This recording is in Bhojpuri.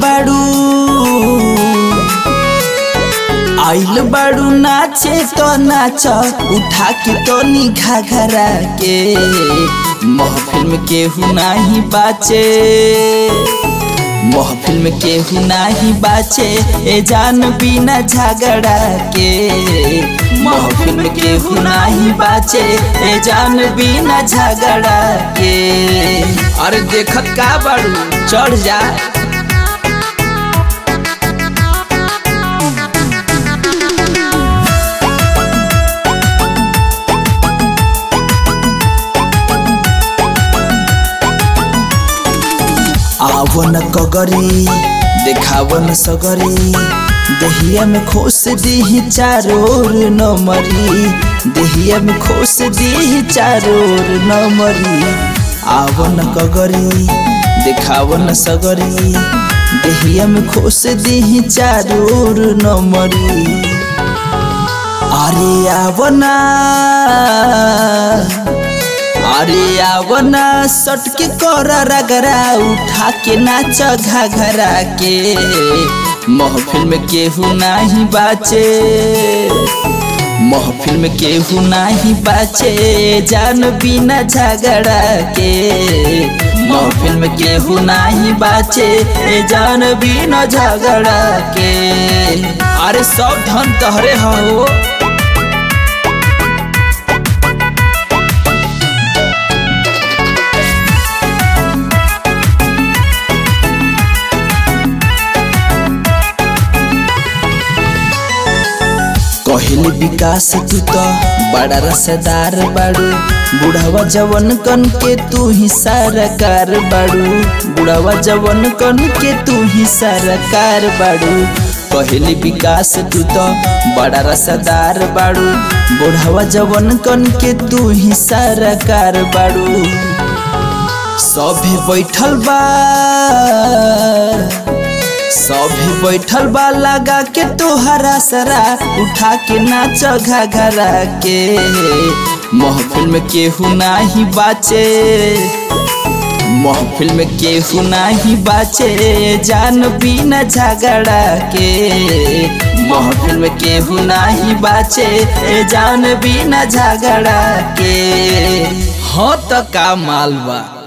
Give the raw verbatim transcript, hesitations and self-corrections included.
बाड़ू आइल बाड़ू नाचे तो नाच उठा के तो निघा घरा के महफिल में केहू नाही बाचे महफिल में केहू नाही बाचे ए जान बिना झगड़ा के महफिल में केहू नाही बाचे ए जान बिना झगड़ा के। अरे देखत का बाड़ू चढ़ जा आवन कगरी देखावन सगरी देहिया में खोस दी चारोर न मरी देहिया में खोस दी चारोर न मरी। आवन कगरी देखावन सगरी देहिया में खोस दी चारोर न मरी। अरे आवना अरे आवना सटके कर रगरा उठा के नाच घाघरा के महफिल में केहू नाही बाचे महफिल में केहू नाही बाचे जान बिना झगड़ा के महफिल में केहू नाही बाचे जान बिना झगड़ा के। अरे सब धन तहरे हो कहली विकास तू तो बड़ा रसदार बाड़ू बुढ़ावा जवन कन के तू ही सरकार बाड़ू बुढ़ावा जवन कन के तू ही सरकार बाड़ू। कहली विकास तू तो बड़ा रसदार बाड़ू बुढ़ावा जवन कन के तू ही सरकार बाड़ू। सभे बैठल बा सभी बैठल बा लगा के तोहरा सरा उठा के नाच घाघरा के महफिल में केहू नाही बाचे महफिल में केहू नाही बाचे जान बिना झगड़ा के महफिल में केहू नाही बाचे जान बिना झगड़ा के। हाँ तो का मालवा।